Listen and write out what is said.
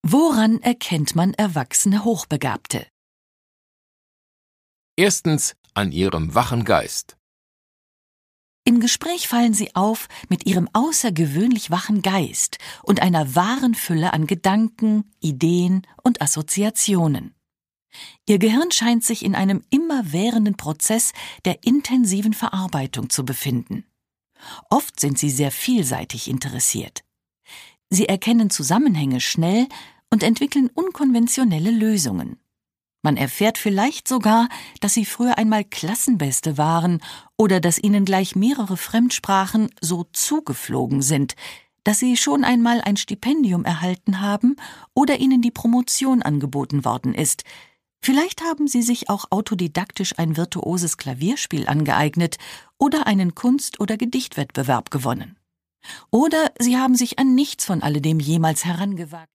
Woran erkennt man erwachsene Hochbegabte? Erstens an ihrem wachen Geist. Im Gespräch fallen sie auf mit ihrem außergewöhnlich wachen Geist und einer wahren Fülle an Gedanken, Ideen und Assoziationen. Ihr Gehirn scheint sich in einem immerwährenden Prozess der intensiven Verarbeitung zu befinden. Oft sind sie sehr vielseitig interessiert. Sie erkennen Zusammenhänge schnell und entwickeln unkonventionelle Lösungen. Man erfährt vielleicht sogar, dass sie früher einmal Klassenbeste waren oder dass ihnen gleich mehrere Fremdsprachen so zugeflogen sind, dass sie schon einmal ein Stipendium erhalten haben oder ihnen die Promotion angeboten worden ist. Vielleicht haben sie sich auch autodidaktisch ein virtuoses Klavierspiel angeeignet oder einen Kunst- oder Gedichtwettbewerb gewonnen. Oder sie haben sich an nichts von alledem jemals herangewagt.